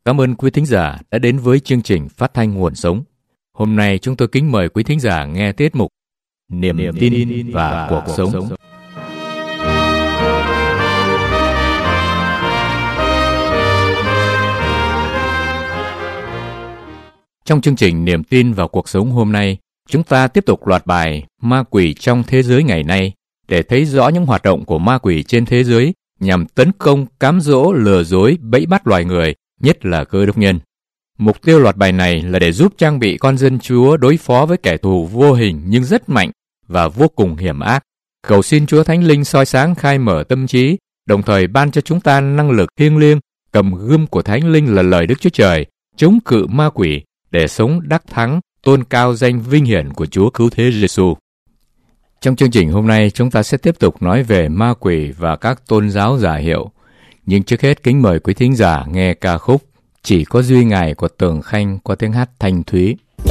Cảm ơn quý thính giả đã đến với chương trình phát thanh Nguồn Sống. Hôm nay chúng tôi kính mời quý thính giả nghe tiết mục Niềm tin và cuộc sống. Trong chương trình Niềm tin và cuộc sống hôm nay, chúng ta tiếp tục loạt bài Ma quỷ trong thế giới ngày nay để thấy rõ những hoạt động của ma quỷ trên thế giới nhằm tấn công, cám dỗ, lừa dối, bẫy bắt loài người, nhất là Cơ Đốc nhân. Mục tiêu loạt bài này là để giúp trang bị con dân Chúa đối phó với kẻ thù vô hình nhưng rất mạnh và vô cùng hiểm ác. Cầu xin Chúa Thánh Linh soi sáng khai mở tâm trí, đồng thời ban cho chúng ta năng lực thiêng liêng, cầm gươm của Thánh Linh là lời Đức Chúa Trời, chống cự ma quỷ để sống đắc thắng, tôn cao danh vinh hiển của Chúa Cứu Thế Giêsu. Trong chương trình hôm nay, chúng ta sẽ tiếp tục nói về ma quỷ và các tôn giáo giả hiệu. Nhưng trước hết kính mời quý thính giả nghe ca khúc Chỉ có duy Ngài của Tường Khanh qua tiếng hát thanh thúy.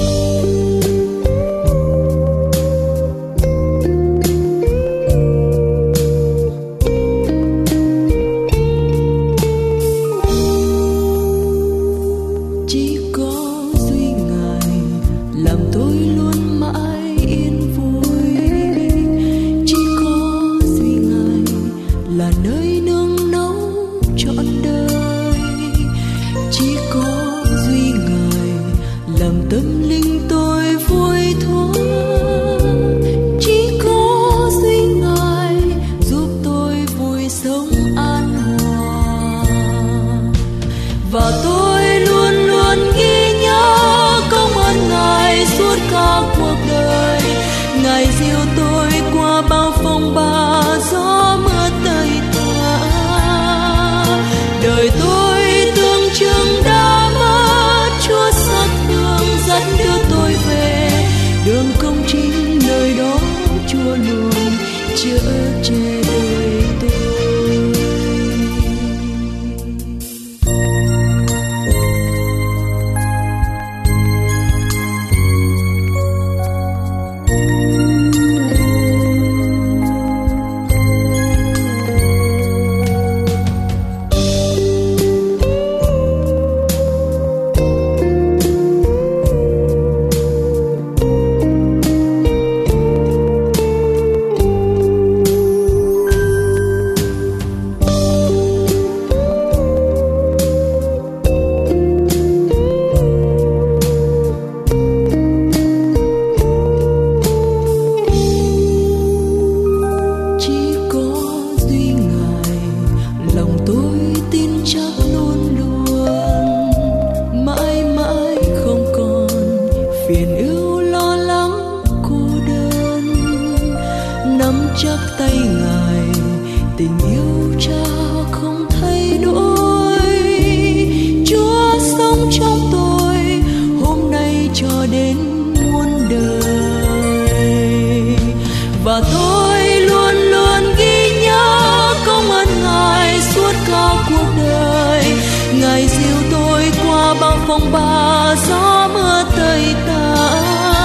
phong ba gió mưa tơi tả,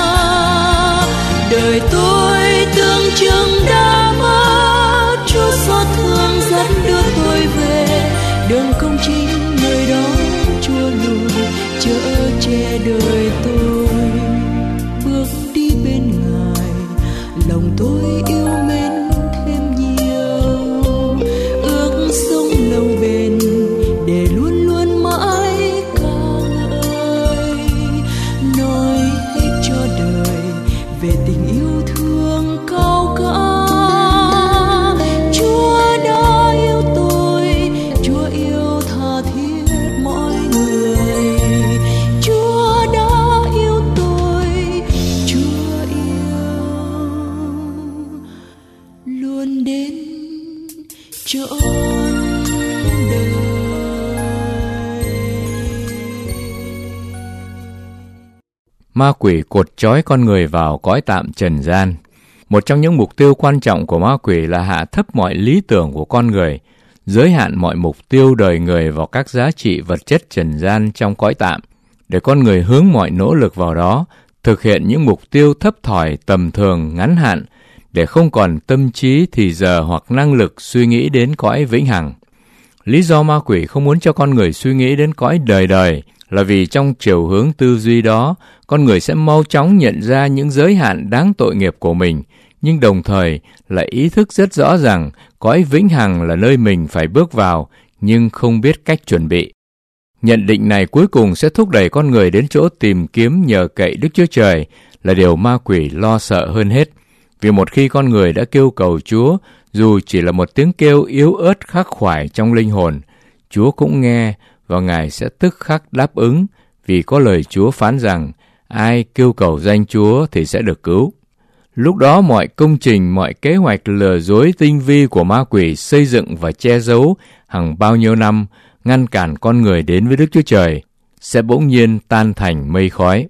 đời tôi tưởng chừng đã mất. Chúa xót thương dẫn đưa tôi về đường công chính, nơi đó Chúa luôn chở che đời tôi. Bước đi bên Ngài, lòng tôi yêu mến thêm nhiều, ước sống lâu bền để luôn luôn mãi ca ngợi, nói hết cho đời về tình yêu thương cao cả. Chúa đã yêu tôi, Chúa yêu tha thiết mọi người. Chúa đã yêu tôi, Chúa yêu luôn đến trọn đời. Ma quỷ cột trói con người vào cõi tạm trần gian. Một trong những mục tiêu quan trọng của ma quỷ là hạ thấp mọi lý tưởng của con người, giới hạn mọi mục tiêu đời người vào các giá trị vật chất trần gian trong cõi tạm, để con người hướng mọi nỗ lực vào đó, thực hiện những mục tiêu thấp thỏi, tầm thường, ngắn hạn, để không còn tâm trí, thì giờ hoặc năng lực suy nghĩ đến cõi vĩnh hằng. Lý do ma quỷ không muốn cho con người suy nghĩ đến cõi đời đời là vì trong chiều hướng tư duy đó, con người sẽ mau chóng nhận ra những giới hạn đáng tội nghiệp của mình, nhưng đồng thời lại ý thức rất rõ rằng cõi vĩnh hằng là nơi mình phải bước vào, nhưng không biết cách chuẩn bị. Nhận định này cuối cùng sẽ thúc đẩy con người đến chỗ tìm kiếm nhờ cậy Đức Chúa Trời là điều ma quỷ lo sợ hơn hết. Vì một khi con người đã kêu cầu Chúa, dù chỉ là một tiếng kêu yếu ớt khắc khoải trong linh hồn, Chúa cũng nghe và Ngài sẽ tức khắc đáp ứng, vì có lời Chúa phán rằng ai kêu cầu danh Chúa thì sẽ được cứu. Lúc đó mọi công trình, mọi kế hoạch lừa dối tinh vi của ma quỷ xây dựng và che giấu hàng bao nhiêu năm, ngăn cản con người đến với Đức Chúa Trời, sẽ bỗng nhiên tan thành mây khói.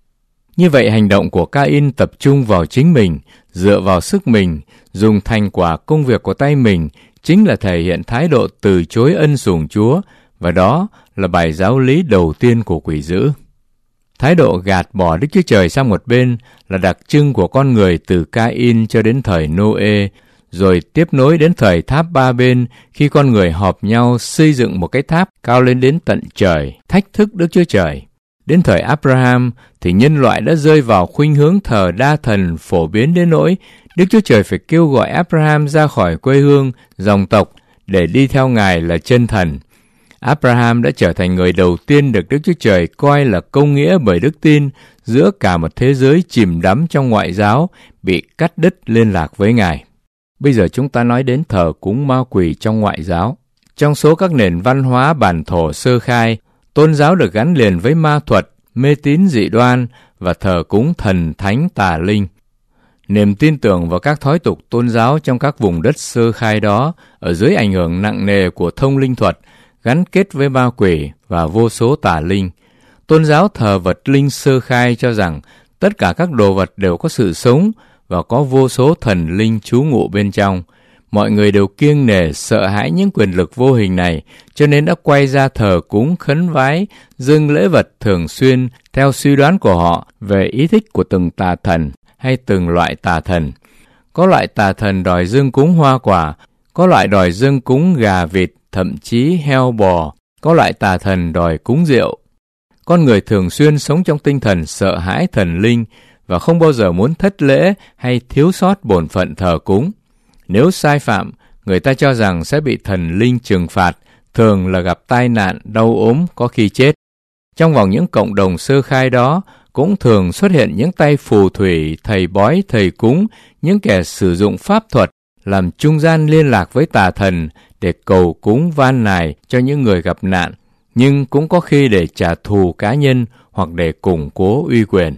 Như vậy, hành động của Ca-in tập trung vào chính mình, dựa vào sức mình, dùng thành quả công việc của tay mình, chính là thể hiện thái độ từ chối ân sủng Chúa, và đó là bài giáo lý đầu tiên của quỷ dữ. Thái độ gạt bỏ Đức Chúa Trời sang một bên là đặc trưng của con người từ Ca-in cho đến thời Nô-ê, rồi tiếp nối đến thời tháp ba bên khi con người họp nhau xây dựng một cái tháp cao lên đến tận trời, thách thức Đức Chúa Trời. Đến thời Abraham thì nhân loại đã rơi vào khuynh hướng thờ đa thần phổ biến đến nỗi Đức Chúa Trời phải kêu gọi Abraham ra khỏi quê hương, dòng tộc để đi theo Ngài là chân thần. Abraham đã trở thành người đầu tiên được Đức Chúa Trời coi là công nghĩa bởi đức tin giữa cả một thế giới chìm đắm trong ngoại giáo bị cắt đứt liên lạc với Ngài. Bây giờ chúng ta nói đến thờ cúng ma quỷ trong ngoại giáo. Trong số các nền văn hóa bản thổ sơ khai, tôn giáo được gắn liền với ma thuật, mê tín dị đoan và thờ cúng thần thánh tà linh. Niềm tin tưởng vào các thói tục tôn giáo trong các vùng đất sơ khai đó, ở dưới ảnh hưởng nặng nề của thông linh thuật, gắn kết với ma quỷ và vô số tà linh. Tôn giáo thờ vật linh sơ khai cho rằng tất cả các đồ vật đều có sự sống và có vô số thần linh trú ngụ bên trong. Mọi người đều kiêng nể sợ hãi những quyền lực vô hình này, cho nên đã quay ra thờ cúng khấn vái, dâng lễ vật thường xuyên theo suy đoán của họ về ý thích của từng tà thần hay từng loại tà thần. Có loại tà thần đòi dâng cúng hoa quả, có loại đòi dâng cúng gà vịt, thậm chí heo bò, có loại tà thần đòi cúng rượu. Con người thường xuyên sống trong tinh thần sợ hãi thần linh và không bao giờ muốn thất lễ hay thiếu sót bổn phận thờ cúng. Nếu sai phạm, người ta cho rằng sẽ bị thần linh trừng phạt, thường là gặp tai nạn, đau ốm, có khi chết. Trong vòng những cộng đồng sơ khai đó, cũng thường xuất hiện những tay phù thủy, thầy bói, thầy cúng, những kẻ sử dụng pháp thuật làm trung gian liên lạc với tà thần để cầu cúng van nài cho những người gặp nạn, nhưng cũng có khi để trả thù cá nhân hoặc để củng cố uy quyền.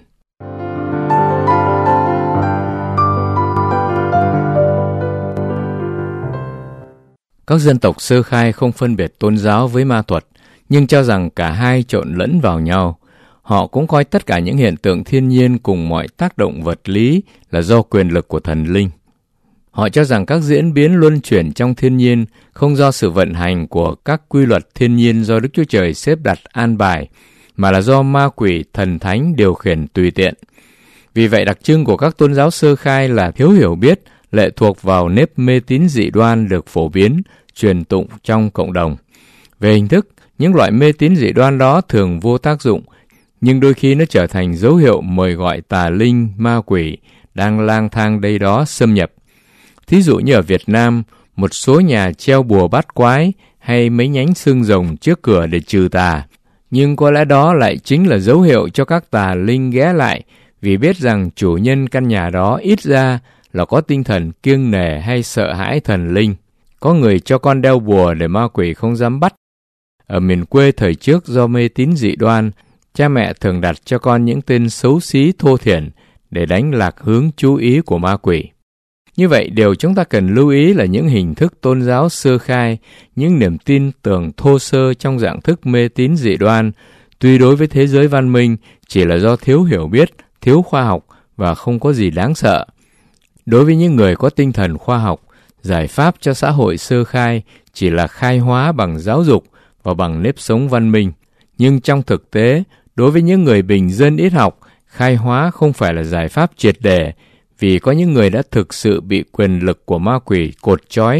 Các dân tộc sơ khai không phân biệt tôn giáo với ma thuật, nhưng cho rằng cả hai trộn lẫn vào nhau. Họ cũng coi tất cả những hiện tượng thiên nhiên cùng mọi tác động vật lý là do quyền lực của thần linh. Họ cho rằng các diễn biến luân chuyển trong thiên nhiên không do sự vận hành của các quy luật thiên nhiên do Đức Chúa Trời xếp đặt an bài, mà là do ma quỷ thần thánh điều khiển tùy tiện. Vì vậy đặc trưng của các tôn giáo sơ khai là thiếu hiểu biết, lệ thuộc vào nếp mê tín dị đoan được phổ biến, truyền tụng trong cộng đồng. Về hình thức, những loại mê tín dị đoan đó thường vô tác dụng, nhưng đôi khi nó trở thành dấu hiệu mời gọi tà linh, ma quỷ đang lang thang đây đó xâm nhập. Thí dụ như ở Việt Nam, một số nhà treo bùa bát quái hay mấy nhánh xương rồng trước cửa để trừ tà. Nhưng có lẽ đó lại chính là dấu hiệu cho các tà linh ghé lại, vì biết rằng chủ nhân căn nhà đó ít ra là có tinh thần kiêng nể hay sợ hãi thần linh. Có người cho con đeo bùa để ma quỷ không dám bắt. Ở miền quê thời trước do mê tín dị đoan, cha mẹ thường đặt cho con những tên xấu xí thô thiển để đánh lạc hướng chú ý của ma quỷ. Như vậy, điều chúng ta cần lưu ý là những hình thức tôn giáo sơ khai, những niềm tin tưởng thô sơ trong dạng thức mê tín dị đoan, tuy đối với thế giới văn minh chỉ là do thiếu hiểu biết, thiếu khoa học và không có gì đáng sợ. Đối với những người có tinh thần khoa học, giải pháp cho xã hội sơ khai chỉ là khai hóa bằng giáo dục và bằng nếp sống văn minh. Nhưng trong thực tế, đối với những người bình dân ít học, khai hóa không phải là giải pháp triệt để, vì có những người đã thực sự bị quyền lực của ma quỷ cột trói,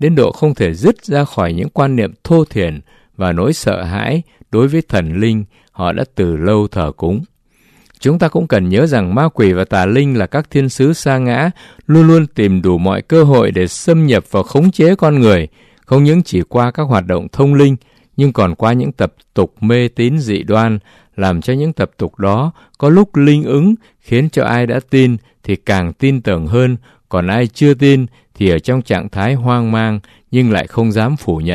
đến độ không thể dứt ra khỏi những quan niệm thô thiển và nỗi sợ hãi đối với thần linh họ đã từ lâu thờ cúng. Chúng ta cũng cần nhớ rằng ma quỷ và tà linh là các thiên sứ sa ngã, luôn luôn tìm đủ mọi cơ hội để xâm nhập và khống chế con người, không những chỉ qua các hoạt động thông linh, nhưng còn qua những tập tục mê tín dị đoan, làm cho những tập tục đó có lúc linh ứng, khiến cho ai đã tin thì càng tin tưởng hơn, còn ai chưa tin thì ở trong trạng thái hoang mang nhưng lại không dám phủ nhận.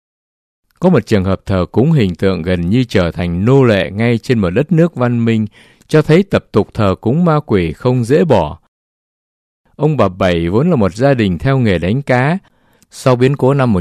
Có một trường hợp thờ cúng hình tượng gần như trở thành nô lệ ngay trên một đất nước văn minh, cho thấy tập tục thờ cúng ma quỷ không dễ bỏ. Ông bà Bảy vốn là một gia đình theo nghề đánh cá. Sau biến cố năm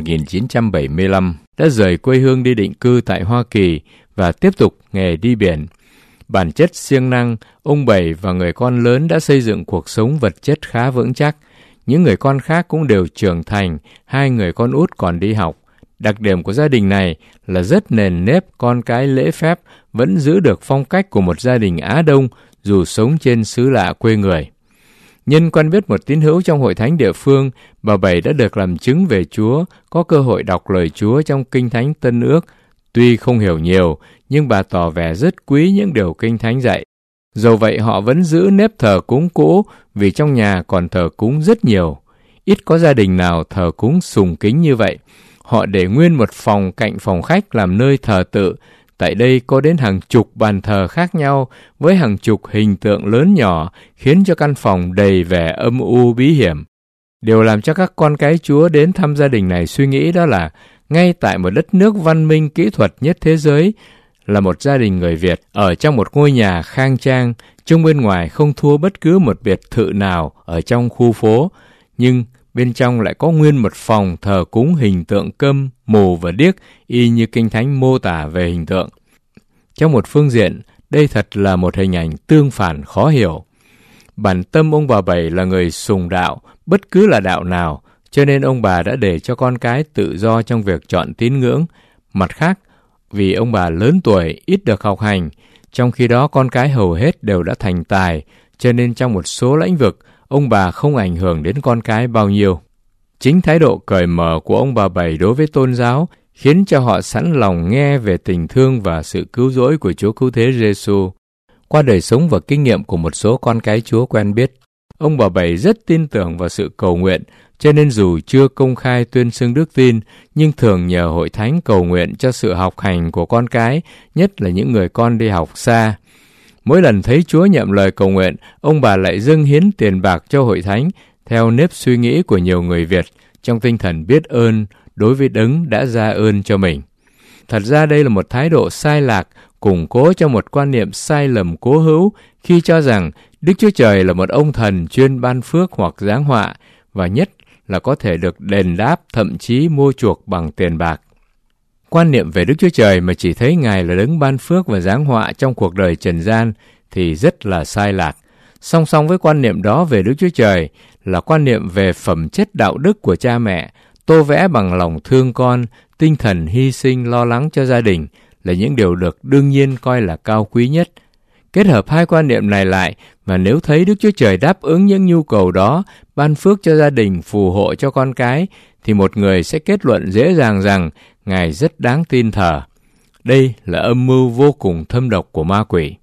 1975, đã rời quê hương đi định cư tại Hoa Kỳ và tiếp tục nghề đi biển. Bản chất siêng năng, ông Bảy và người con lớn đã xây dựng cuộc sống vật chất khá vững chắc. Những người con khác cũng đều trưởng thành, 2 người con út còn đi học. Đặc điểm của gia đình này là rất nền nếp, con cái lễ phép, vẫn giữ được phong cách của một gia đình Á Đông dù sống trên xứ lạ quê người. Nhân quen biết một tín hữu trong hội thánh địa phương, bà Bảy đã được làm chứng về Chúa, có cơ hội đọc lời Chúa trong Kinh Thánh Tân Ước. Tuy không hiểu nhiều, nhưng bà tỏ vẻ rất quý những điều Kinh Thánh dạy. Dầu vậy họ vẫn giữ nếp thờ cúng cũ vì trong nhà còn thờ cúng rất nhiều. Ít có gia đình nào thờ cúng sùng kính như vậy. Họ để nguyên một phòng cạnh phòng khách làm nơi thờ tự. Tại đây có đến hàng chục bàn thờ khác nhau với hàng chục hình tượng lớn nhỏ, khiến cho căn phòng đầy vẻ âm u bí hiểm. Điều làm cho các con cái Chúa đến thăm gia đình này suy nghĩ đó là ngay tại một đất nước văn minh kỹ thuật nhất thế giới, là một gia đình người Việt ở trong một ngôi nhà khang trang, trông bên ngoài không thua bất cứ một biệt thự nào ở trong khu phố, nhưng bên trong lại có nguyên một phòng thờ cúng hình tượng câm, mù và điếc, y như Kinh Thánh mô tả về hình tượng. Trong một phương diện, đây thật là một hình ảnh tương phản khó hiểu. Bản tâm ông bà Bảy là người sùng đạo, bất cứ là đạo nào, cho nên ông bà đã để cho con cái tự do trong việc chọn tín ngưỡng. Mặt khác, vì ông bà lớn tuổi, ít được học hành, trong khi đó con cái hầu hết đều đã thành tài, cho nên trong một số lĩnh vực, ông bà không ảnh hưởng đến con cái bao nhiêu. Chính thái độ cởi mở của ông bà Bảy đối với tôn giáo khiến cho họ sẵn lòng nghe về tình thương và sự cứu rỗi của Chúa Cứu Thế Giêsu. Qua đời sống và kinh nghiệm của một số con cái Chúa quen biết, ông bà Bảy rất tin tưởng vào sự cầu nguyện, cho nên dù chưa công khai tuyên xưng đức tin, nhưng thường nhờ hội thánh cầu nguyện cho sự học hành của con cái, nhất là những người con đi học xa. Mỗi lần thấy Chúa nhậm lời cầu nguyện, ông bà lại dâng hiến tiền bạc cho hội thánh, theo nếp suy nghĩ của nhiều người Việt, trong tinh thần biết ơn đối với Đấng đã ra ơn cho mình. Thật ra đây là một thái độ sai lạc, củng cố cho một quan niệm sai lầm cố hữu khi cho rằng Đức Chúa Trời là một ông thần chuyên ban phước hoặc giáng họa, và nhất là có thể được đền đáp, thậm chí mua chuộc bằng tiền bạc. Quan niệm về Đức Chúa Trời mà chỉ thấy Ngài là Đấng ban phước và giáng họa trong cuộc đời trần gian thì rất là sai lạc. Song song với quan niệm đó về Đức Chúa Trời là quan niệm về phẩm chất đạo đức của cha mẹ, tô vẽ bằng lòng thương con, tinh thần hy sinh lo lắng cho gia đình là những điều được đương nhiên coi là cao quý nhất. Kết hợp hai quan niệm này lại, và nếu thấy Đức Chúa Trời đáp ứng những nhu cầu đó, ban phước cho gia đình, phù hộ cho con cái, thì một người sẽ kết luận dễ dàng rằng Ngài rất đáng tin thờ. Đây là âm mưu vô cùng thâm độc của ma quỷ.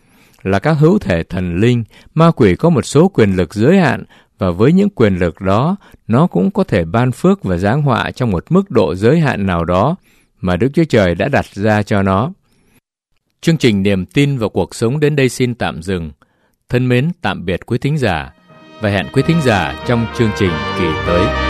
Là các hữu thể thần linh, ma quỷ có một số quyền lực giới hạn, và với những quyền lực đó, nó cũng có thể ban phước và giáng họa trong một mức độ giới hạn nào đó mà Đức Chúa Trời đã đặt ra cho nó. Chương trình Niềm tin vào cuộc sống đến đây xin tạm dừng. Thân mến tạm biệt quý thính giả, và hẹn quý thính giả trong chương trình kỳ tới.